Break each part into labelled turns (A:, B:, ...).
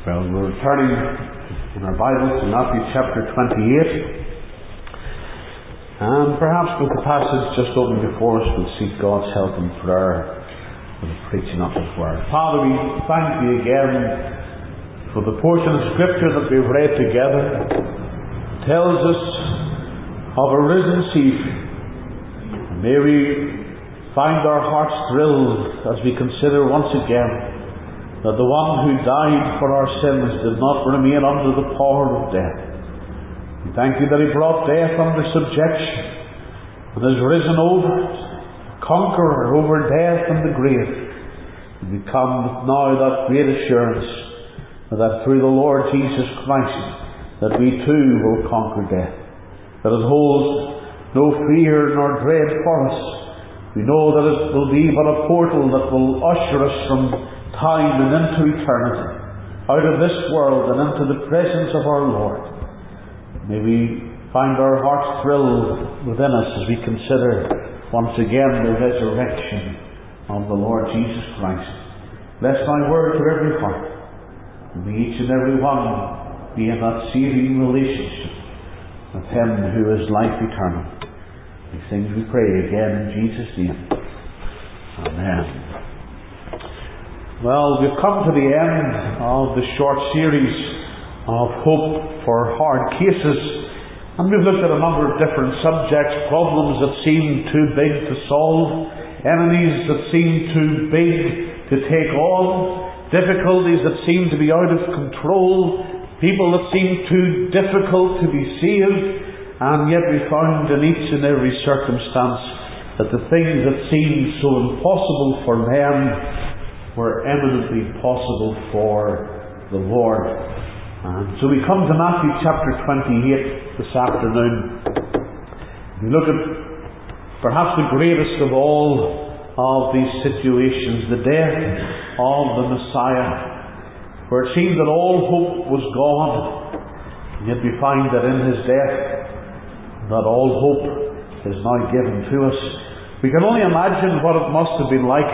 A: Well, we're turning in our Bibles to Matthew chapter 28. And perhaps with the passage just open before us, we'll seek God's help in prayer for the preaching of His Word. Father, we thank Thee again for the portion of Scripture that we've read together. It tells us of a risen Saviour. And may we find our hearts thrilled as we consider once again that the one who died for our sins did not remain under the power of death. We thank Thee that He brought death under subjection and has risen over it, conqueror over death and the grave. And we come with now that great assurance that through the Lord Jesus Christ that we too will conquer death, that it holds no fear nor dread for us. We know that it will be but a portal that will usher us from time and into eternity, out of this world and into the presence of our Lord. May we find our hearts thrilled within us as we consider once again the resurrection of the Lord Jesus Christ. Bless Thy word to every heart, and may each and every one be in that saving relationship with Him who is life eternal. These things we pray again in Jesus' name. Amen. Well, we've come to the end of the short series of Hope for Hard Cases, and we've looked at a number of different subjects: problems that seem too big to solve, enemies that seem too big to take on, difficulties that seem to be out of control, people that seem too difficult to be saved, and yet we found in each and every circumstance that the things that seemed so impossible for men were eminently possible for the Lord. And so we come to Matthew chapter 28 this afternoon. We look at perhaps the greatest of all of these situations, the death of the Messiah, where it seemed that all hope was gone, and yet we find that in His death that all hope is now given to us. We can only imagine what it must have been like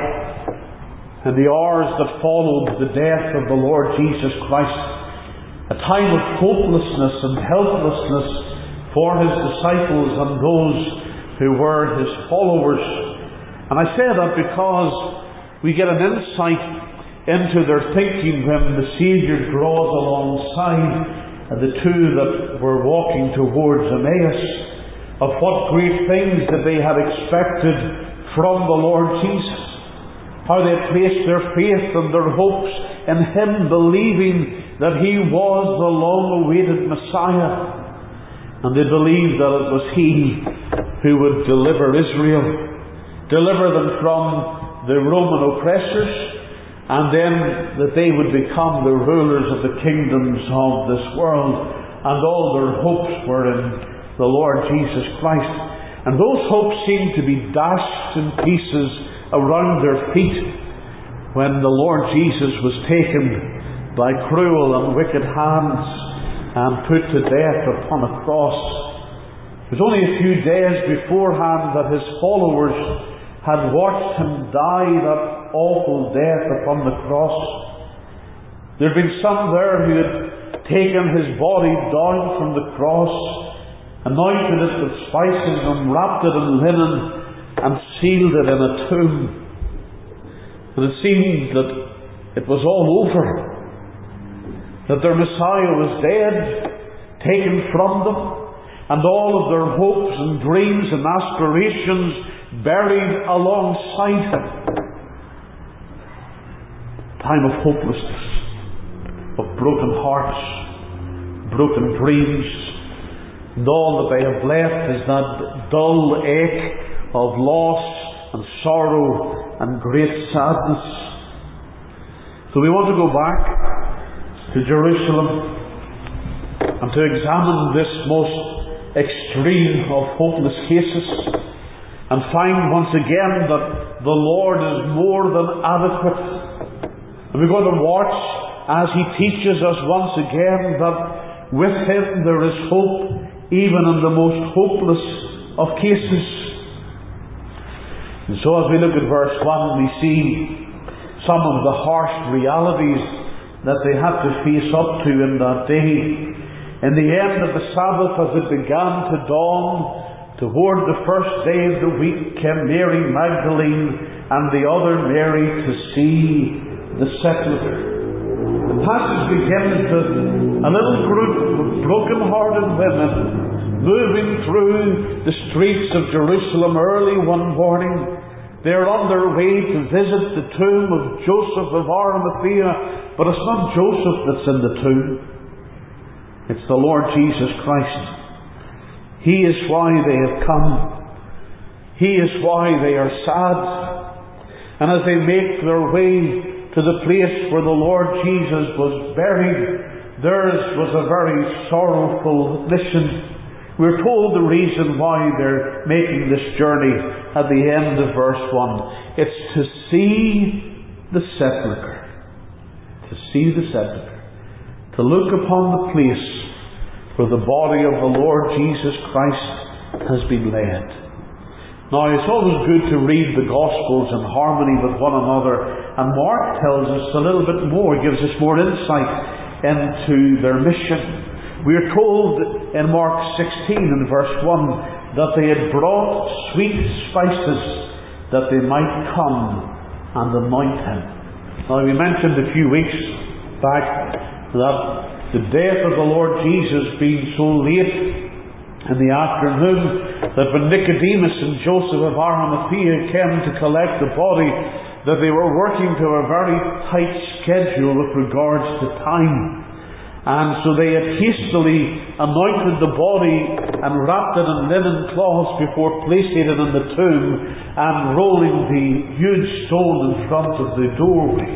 A: in the hours that followed the death of the Lord Jesus Christ, a time of hopelessness and helplessness for His disciples and those who were His followers. And I say that because we get an insight into their thinking when the Saviour draws alongside the two that were walking towards Emmaus, of what great things that they had expected from the Lord Jesus, how they placed their faith and their hopes in Him, believing that He was the long-awaited Messiah. And they believed that it was He who would deliver Israel, deliver them from the Roman oppressors, and then that they would become the rulers of the kingdoms of this world. And all their hopes were in the Lord Jesus Christ. And those hopes seemed to be dashed in pieces around their feet when the Lord Jesus was taken by cruel and wicked hands and put to death upon a cross. It was only a few days beforehand that His followers had watched Him die that awful death upon the cross. There had been some there who had taken His body down from the cross, anointed it with spices and wrapped it in linen and sealed it in a tomb. And it seemed that it was all over, that their Messiah was dead, taken from them, and all of their hopes and dreams and aspirations buried alongside Him. A time of hopelessness, of broken hearts, broken dreams, and all that they have left is that dull ache of loss and sorrow and great sadness. So we want to go back to Jerusalem and to examine this most extreme of hopeless cases and find once again that the Lord is more than adequate. And we're going to watch as He teaches us once again that with Him there is hope even in the most hopeless of cases. And so as we look at verse 1, we see some of the harsh realities that they had to face up to in that day. In the end of the Sabbath, as it began to dawn, toward the first day of the week came Mary Magdalene and the other Mary to see the sepulchre. The passage begins with a little group of broken-hearted women moving through the streets of Jerusalem early one morning. They're on their way to visit the tomb of Joseph of Arimathea, but it's not Joseph that's in the tomb. It's the Lord Jesus Christ. He is why they have come. He is why they are sad. And as they make their way to the place where the Lord Jesus was buried, theirs was a very sorrowful mission. We're told the reason why they're making this journey at the end of verse 1. It's to see the sepulchre. To see the sepulchre. To look upon the place where the body of the Lord Jesus Christ has been laid. Now, it's always good to read the Gospels in harmony with one another, and Mark tells us a little bit more, gives us more insight into their mission. We are told in Mark 16 and verse 1 that they had brought sweet spices that they might come and anoint him. Now, we mentioned a few weeks back that the death of the Lord Jesus being so late in the afternoon, that when Nicodemus and Joseph of Arimathea came to collect the body, that they were working to a very tight schedule with regards to time. And so they had hastily anointed the body and wrapped it in linen cloths before placing it in the tomb and rolling the huge stone in front of the doorway.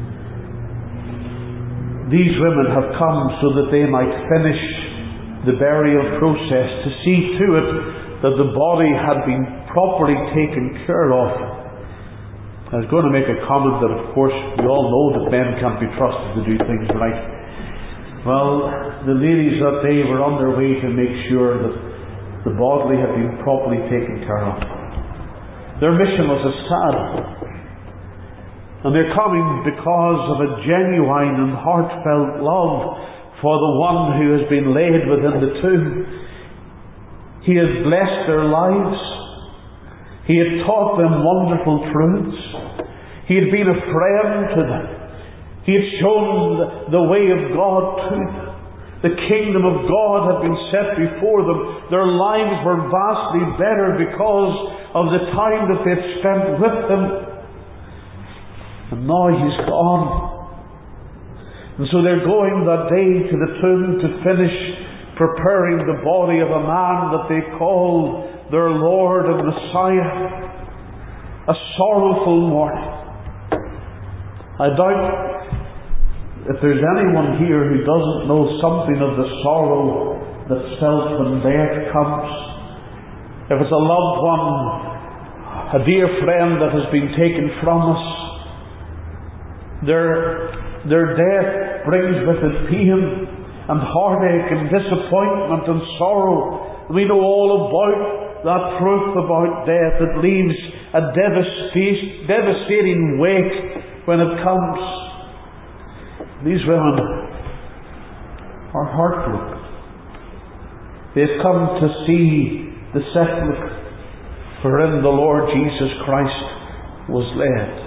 A: These women have come so that they might finish the burial process, to see to it that the body had been properly taken care of. I was going to make a comment that, of course, we all know that men can't be trusted to do things right. Well, the ladies that day were on their way to make sure that the body had been properly taken care of. Their mission was a sad one. And they're coming because of a genuine and heartfelt love for the one who has been laid within the tomb. He had blessed their lives. He had taught them wonderful truths. He had been a friend to them. He had shown the way of God to them. The kingdom of God had been set before them. Their lives were vastly better because of the time that they had spent with Him. And now He's gone. And so they're going that day to the tomb to finish preparing the body of a man that they call their Lord and Messiah. A sorrowful morning. I doubt if there's anyone here who doesn't know something of the sorrow that's felt when death comes. If it's a loved one, a dear friend that has been taken from us, their death brings with it pain and heartache and disappointment and sorrow. We know all about that truth about death. It leaves a devastating wake when it comes. These women are heartbroken. They've come to see the sepulchre wherein the Lord Jesus Christ was laid.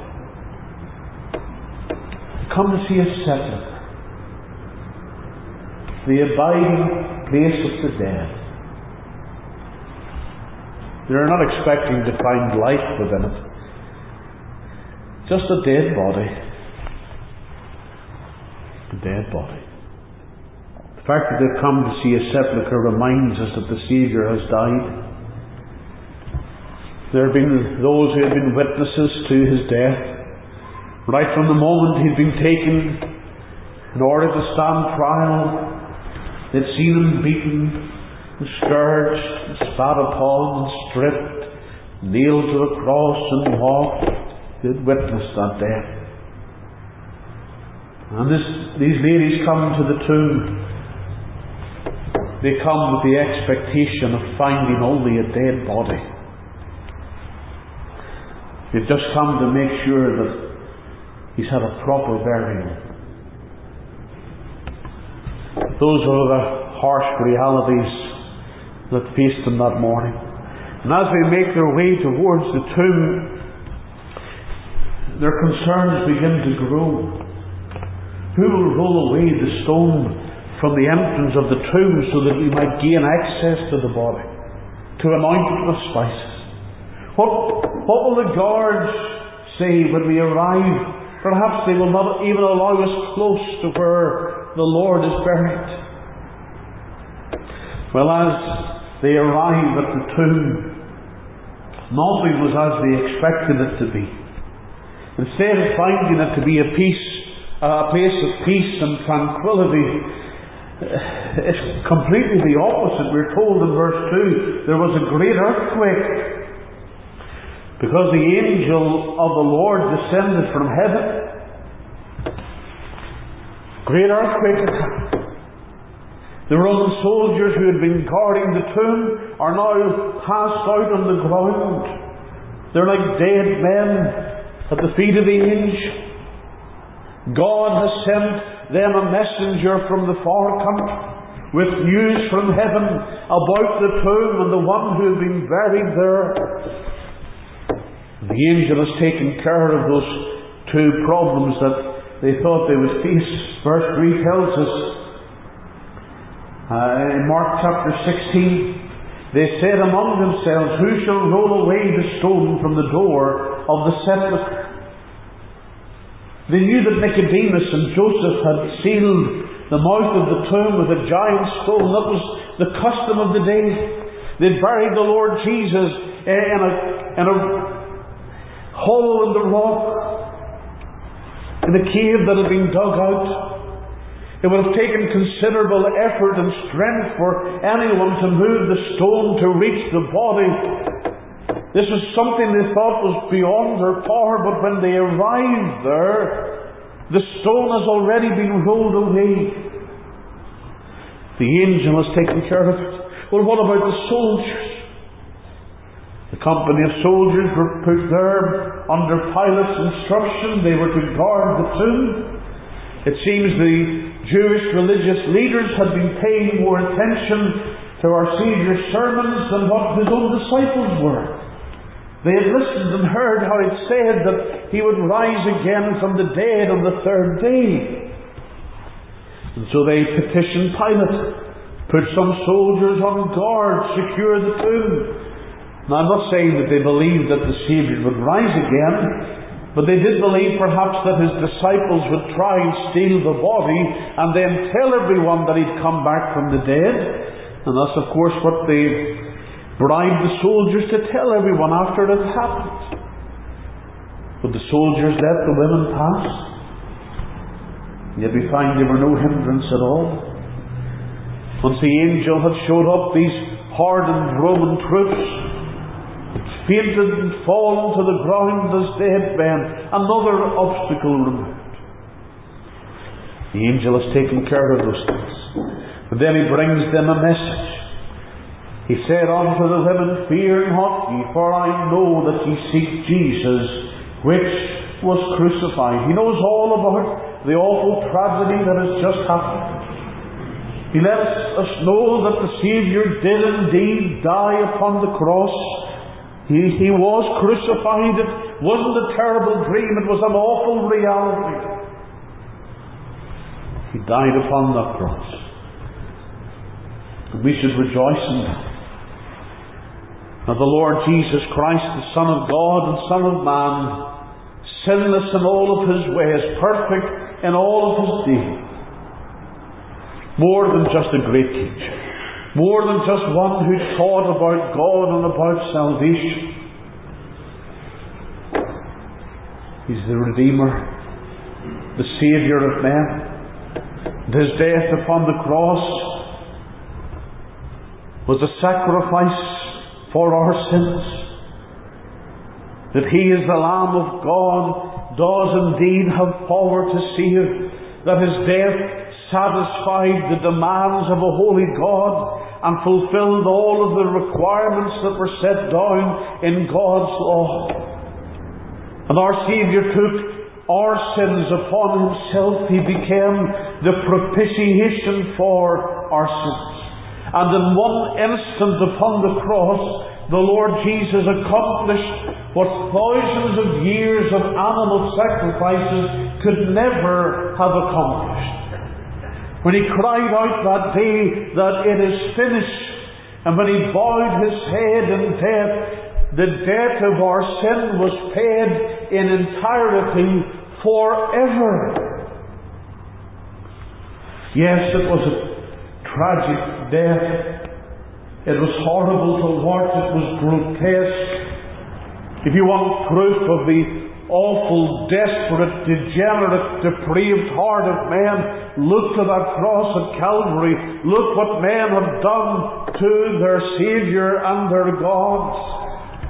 A: Come to see a sepulchre, the abiding place of the dead. They're not expecting to find life within it. Just a dead body. A dead body. The fact that they've come to see a sepulchre reminds us that the Saviour has died. There have been those who have been witnesses to His death. Right from the moment He'd been taken in order to stand trial, they'd seen Him beaten, and scourged, and spat upon, and stripped, nailed to the cross and mocked. They'd witnessed that death. And these ladies come to the tomb. They come with the expectation of finding only a dead body. They've just come to make sure that He's had a proper burial. Those are the harsh realities that faced them that morning. And as they make their way towards the tomb, their concerns begin to grow. Who will roll away the stone from the entrance of the tomb so that we might gain access to the body, to anoint it with spices? What will the guards say when we arrive? Perhaps they will not even allow us close to where the Lord is buried. Well, as they arrive at the tomb, nothing was as they expected it to be. Instead of finding it to be a place of peace and tranquility, it's completely the opposite. We're told in verse 2, there was a great earthquake, because the angel of the Lord descended from heaven. Great earthquake attack. The Roman soldiers who had been guarding the tomb are now passed out on the ground. They're like dead men at the feet of the angel. God has sent them a messenger from the far country with news from heaven about the tomb and the one who had been buried there. The angel has taken care of those two problems that they thought they would face. Verse 3 tells us, in Mark chapter 16, they said among themselves, who shall roll away the stone from the door of the sepulchre? They knew that Nicodemus and Joseph had sealed the mouth of the tomb with a giant stone. That was the custom of the day. They'd buried the Lord Jesus in a hole in the rock, in a cave that had been dug out. It would have taken considerable effort and strength for anyone to move the stone to reach the body. This was something they thought was beyond their power, but when they arrived there, the stone has already been rolled away. The angel has taken care of it. Well, what about the soldiers? The company of soldiers were put there under Pilate's instruction. They were to guard the tomb. It seems the Jewish religious leaders had been paying more attention to our Saviour's sermons than what his own disciples were. They had listened and heard how it said that he would rise again from the dead on the third day. And so they petitioned Pilate, put some soldiers on guard, secure the tomb. Now, I'm not saying that they believed that the Saviour would rise again, but they did believe perhaps that his disciples would try and steal the body and then tell everyone that he'd come back from the dead. And that's of course what they bribed the soldiers to tell everyone after it had happened. But the soldiers let the women pass. Yet we find there were no hindrance at all. Once the angel had showed up, these hardened Roman troops fainted and fallen to the ground as dead men. Another obstacle removed. The angel has taken care of those things. And then he brings them a message. He said unto the women, fear not ye, for I know that ye seek Jesus, which was crucified. He knows all about the awful tragedy that has just happened. He lets us know that the Saviour did indeed die upon the cross. He was crucified. It wasn't a terrible dream, it was an awful reality. He died upon that cross. And we should rejoice in that. Now the Lord Jesus Christ, the Son of God and Son of Man, sinless in all of his ways, perfect in all of his dealings, more than just a great teacher, more than just one who taught about God and about salvation. He's the Redeemer, the Saviour of men. And his death upon the cross was a sacrifice for our sins. That he is the Lamb of God, does indeed have power to save. That his death satisfied the demands of a holy God and fulfilled all of the requirements that were set down in God's law. And our Saviour took our sins upon Himself. He became the propitiation for our sins. And in one instant upon the cross, the Lord Jesus accomplished what thousands of years of animal sacrifices could never have accomplished. When He cried out that day that it is finished, and when He bowed His head in death, the debt of our sin was paid in entirety forever. Yes, it was a tragic death. It was horrible to watch. It was grotesque. If you want proof of the awful, desperate, degenerate, depraved heart of man, look to that cross at Calvary. Look what men have done to their Saviour and their God.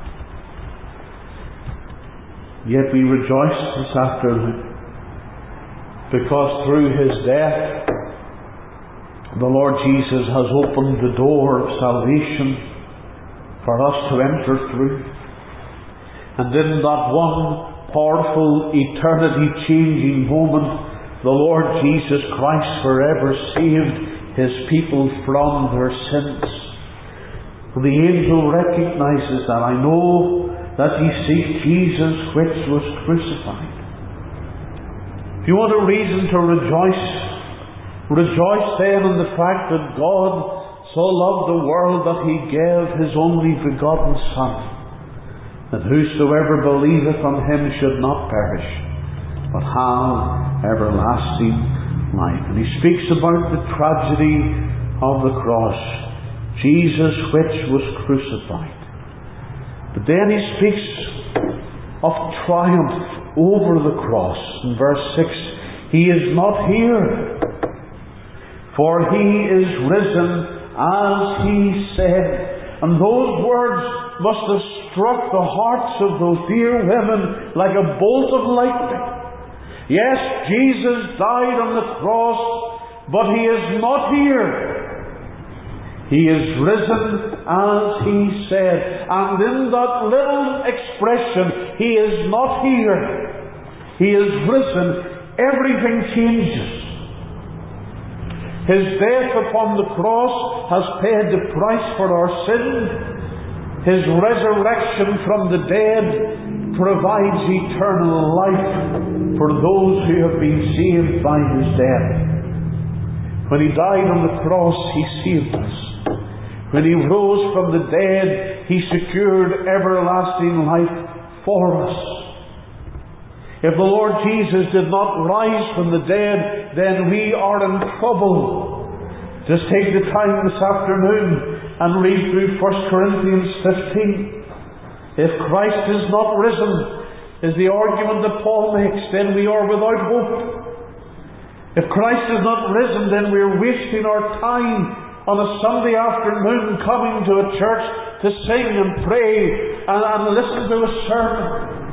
A: Yet we rejoice this afternoon, because through His death, the Lord Jesus has opened the door of salvation for us to enter through. And in that one powerful, eternity-changing moment, the Lord Jesus Christ forever saved His people from their sins. And the angel recognizes that. I know that ye seek Jesus which was crucified. If you want a reason to rejoice, rejoice then in the fact that God so loved the world that He gave His only begotten Son, that whosoever believeth on Him should not perish, but have everlasting life. And He speaks about the tragedy of the cross, Jesus which was crucified. But then He speaks of triumph over the cross. In verse 6, He is not here, for He is risen, as He said. And those words must have struck the hearts of those dear women like a bolt of lightning. Yes, Jesus died on the cross, but He is not here. He is risen, as He said. And in that little expression, He is not here, He is risen, everything changes. His death upon the cross has paid the price for our sin. His resurrection from the dead provides eternal life for those who have been saved by His death. When He died on the cross, He saved us. When He rose from the dead, He secured everlasting life for us. If the Lord Jesus did not rise from the dead, then we are in trouble. Just take the time this afternoon and read through 1 Corinthians 15. If Christ is not risen, is the argument that Paul makes, then we are without hope. If Christ is not risen, then we are wasting our time on a Sunday afternoon coming to a church to sing and pray and listen to a sermon.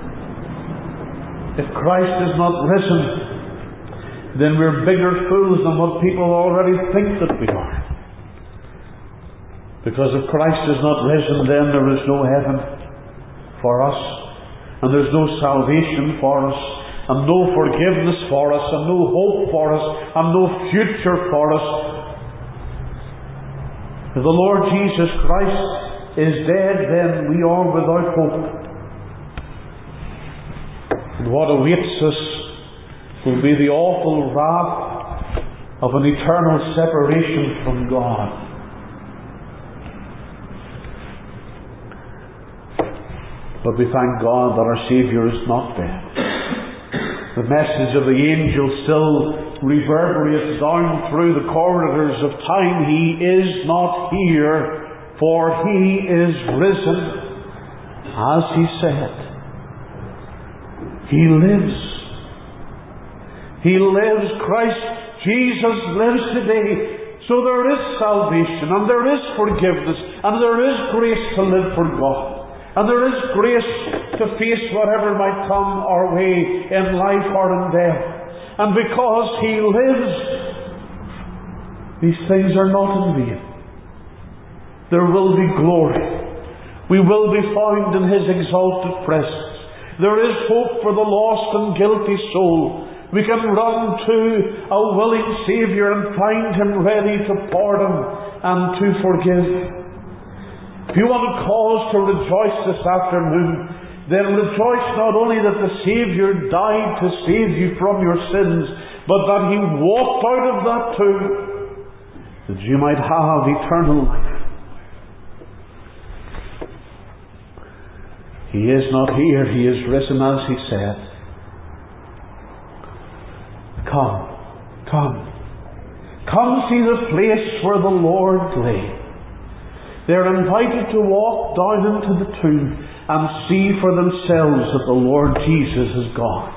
A: If Christ is not risen, then we're bigger fools than what people already think that we are. Because if Christ is not risen, then there is no heaven for us, and there's no salvation for us, and no forgiveness for us, and no hope for us, and no future for us. If the Lord Jesus Christ is dead, then we are without hope. And what awaits us will be the awful wrath of an eternal separation from God. But we thank God that our Saviour is not dead. The message of the angel still reverberates down through the corridors of time. He is not here, for He is risen, as He said. He lives. He lives. Christ Jesus lives today. So there is salvation, and there is forgiveness, and there is grace to live for God. And there is grace to face whatever might come our way in life or in death. And because He lives, these things are not in vain. There will be glory. We will be found in His exalted presence. There is hope for the lost and guilty soul. We can run to a willing Saviour and find Him ready to pardon and to forgive. If you want a cause to rejoice this afternoon, then rejoice not only that the Saviour died to save you from your sins, but that He walked out of that tomb, that you might have eternal life. He is not here, He is risen as He said. Come, come, come see the place where the Lord lay. They're invited to walk down into the tomb and see for themselves that the Lord Jesus is gone.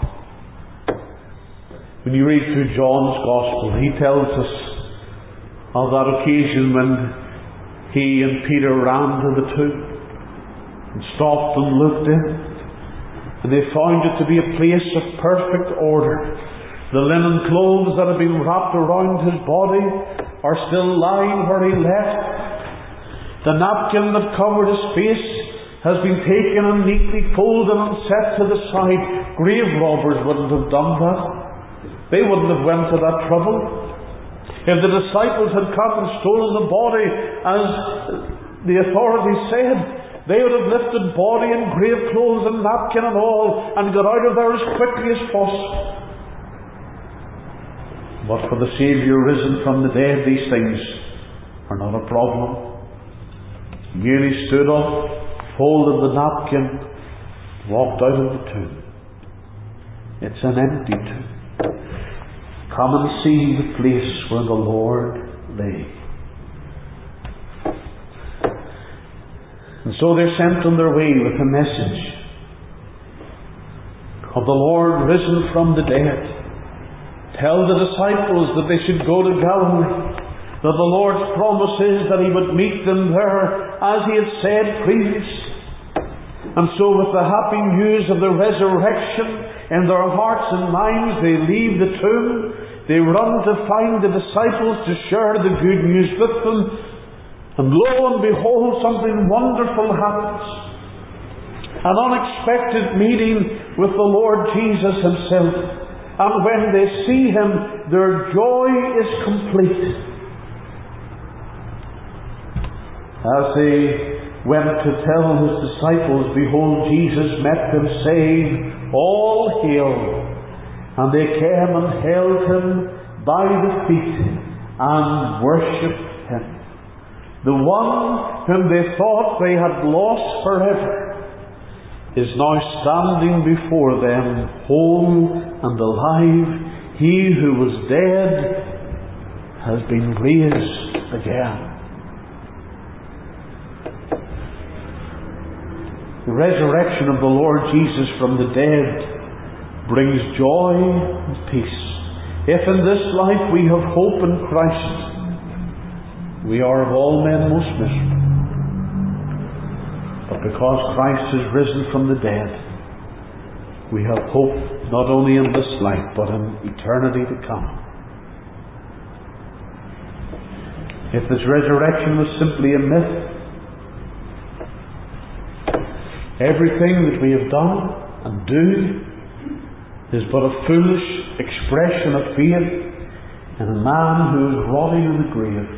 A: When you read through John's Gospel, he tells us of that occasion when he and Peter ran to the tomb and stopped and looked in, and they found it to be a place of perfect order. The linen clothes that had been wrapped around His body are still lying where He left. The napkin that covered His face has been taken and neatly folded and set to the side. Grave robbers wouldn't have done that. They wouldn't have went to that trouble. If the disciples had come and stolen the body, as the authorities said, they would have lifted body and grave clothes and napkin and all and got out of there as quickly as possible. But for the Saviour risen from the dead, these things are not a problem. He merely stood up, folded the napkin, walked out of the tomb. It's an empty tomb. Come and see the place where the Lord lay. And so they're sent on their way with a message of the Lord risen from the dead. Tell the disciples that they should go to Galilee, that the Lord's promise is that He would meet them there as He had said previously. And so with the happy news of the resurrection in their hearts and minds, they leave the tomb, they run to find the disciples to share the good news with them, and lo and behold, something wonderful happens. An unexpected meeting with the Lord Jesus Himself. And when they see Him, their joy is complete. As they went to tell His disciples, behold, Jesus met them, saying, All hail! And they came and held Him by the feet and worshipped Him. The one whom they thought they had lost forever is now standing before them, whole and alive. He who was dead has been raised again. The resurrection of the Lord Jesus from the dead brings joy and peace. If in this life we have hope in Christ, we are of all men most miserable. But because Christ is risen from the dead, we have hope not only in this life, but in eternity to come. If this resurrection was simply a myth, everything that we have done and do is but a foolish expression of faith in a man who is rotting in the grave.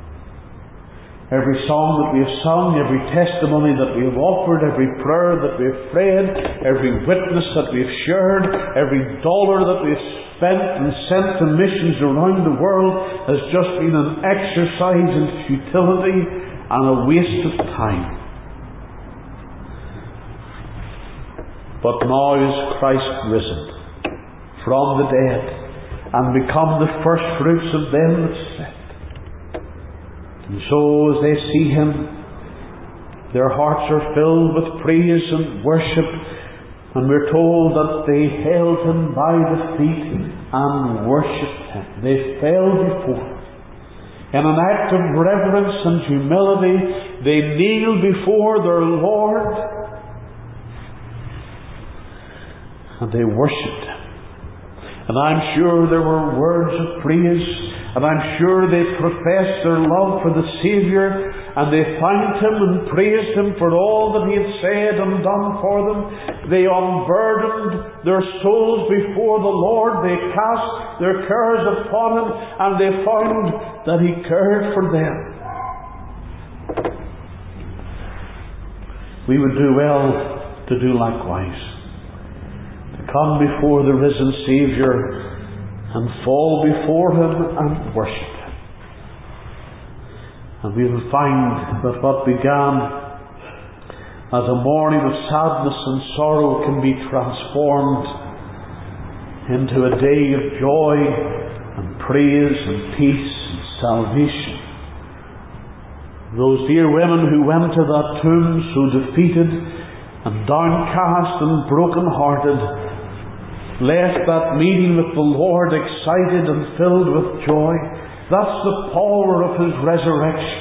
A: Every song that we have sung, every testimony that we have offered, every prayer that we have prayed, every witness that we have shared, every dollar that we have spent and sent to missions around the world has just been an exercise in futility and a waste of time. But now is Christ risen from the dead and become the first fruits of them that slept. And so as they see Him, their hearts are filled with praise and worship, and we're told that they held Him by the feet and worshipped Him. They fell before Him. In an act of reverence and humility, they kneel before their Lord, and they worshipped Him. And I'm sure there were words of praise and I'm sure they professed their love for the Saviour, and they thanked Him and praised Him for all that He had said and done for them. They unburdened their souls before the Lord. They cast their cares upon Him, and they found that He cared for them. We would do well to do likewise, to come before the risen Saviour and fall before Him and worship Him. And we will find that what began as a morning of sadness and sorrow can be transformed into a day of joy and praise and peace and salvation. Those dear women who went to that tomb so defeated and downcast and broken-hearted left that meeting with the Lord excited and filled with joy. That's the power of His resurrection.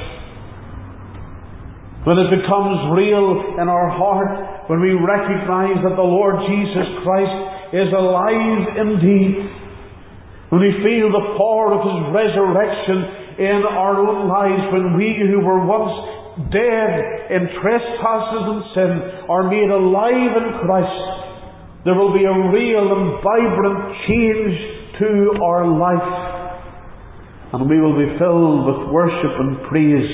A: When it becomes real in our heart, when we recognize that the Lord Jesus Christ is alive indeed, when we feel the power of His resurrection in our own lives, when we who were once dead in trespasses and sin are made alive in Christ, there will be a real and vibrant change to our life, and we will be filled with worship and praise.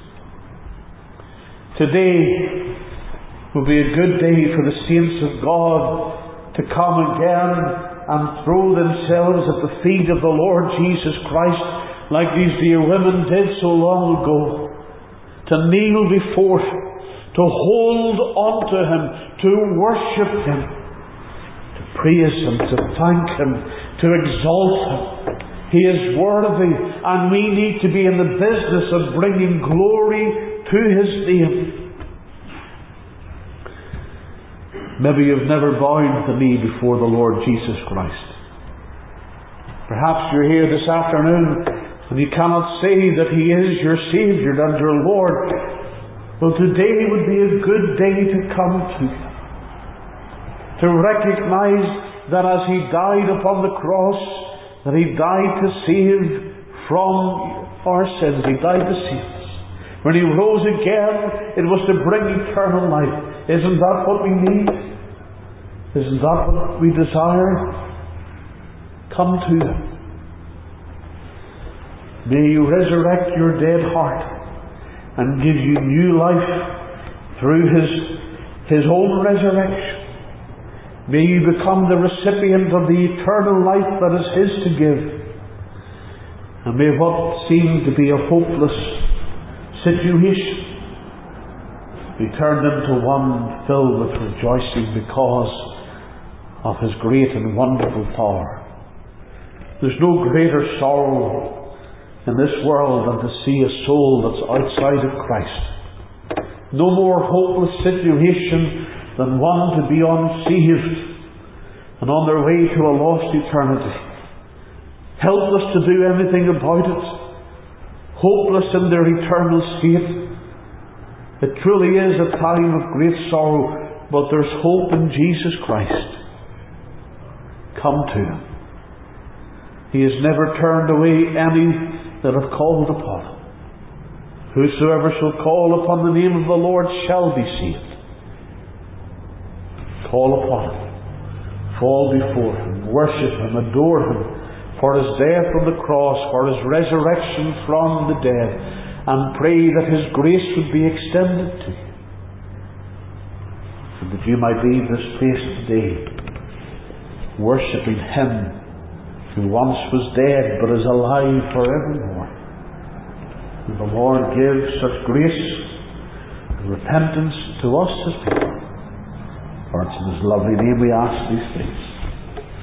A: Today will be a good day for the saints of God to come again and throw themselves at the feet of the Lord Jesus Christ, like these dear women did so long ago, to kneel before Him, to hold on to Him, to worship Him, praise Him, to thank Him, to exalt Him. He is worthy, and we need to be in the business of bringing glory to His name. Maybe you've never bowed the knee before the Lord Jesus Christ. Perhaps you're here this afternoon and you cannot say that He is your Saviour and your Lord. Well, today would be a good day to come to Him, to recognize that as He died upon the cross, that He died to save from our sins. He died to save us. When He rose again, it was to bring eternal life. Isn't that what we need? Isn't that what we desire? Come to Him. May He resurrect your dead heart and give you new life through His own resurrection. May you become the recipient of the eternal life that is His to give. And may what seemed to be a hopeless situation be turned into one filled with rejoicing because of His great and wonderful power. There's no greater sorrow in this world than to see a soul that's outside of Christ. No more hopeless situation than one to be unsaved and on their way to a lost eternity, helpless to do anything about it, hopeless in their eternal state. It truly is a time of great sorrow, but there's hope in Jesus Christ. Come to Him. He has never turned away any that have called upon Him. Whosoever shall call upon the name of the Lord shall be saved. Call upon Him, fall before Him, worship Him, adore Him for His death on the cross, for His resurrection from the dead, and pray that His grace would be extended to you, and that you might leave this place today worshipping Him who once was dead but is alive forevermore. And the Lord gives such grace and repentance to us as people. For it's in His lovely name we ask these things.